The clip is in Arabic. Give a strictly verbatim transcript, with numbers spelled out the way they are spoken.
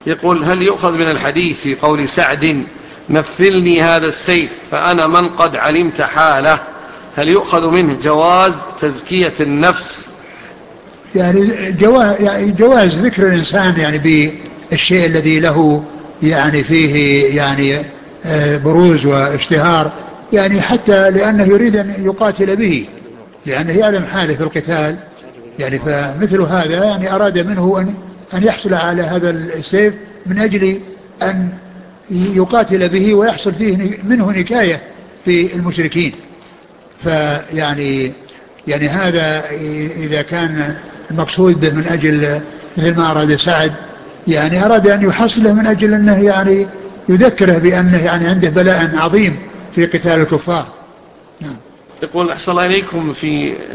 يقول: هل يؤخذ من الحديث في قول سعد: مثلني هذا السيف فأنا من قد علمت حاله، هل يؤخذ منه جواز تزكية النفس؟ يعني جواز, يعني جواز ذكر الإنسان يعني بالشيء الذي له يعني فيه يعني آه، بروز واشتهار، يعني حتى لأنه يريد أن يقاتل به، لأنه يعلم حاله في القتال. يعني فمثل هذا يعني أراد منه أن أن يحصل على هذا السيف من أجل أن يقاتل به ويحصل فيه منه نكاية في المشركين. فيعني يعني هذا إذا كان المقصود به من أجل مثل ما أراد سعد، يعني أراد أن يحصله من أجل أنه يعني يذكره بأنه يعني عنده بلاء عظيم في قتال الكفار. يقول: أحسن الله إليكم، في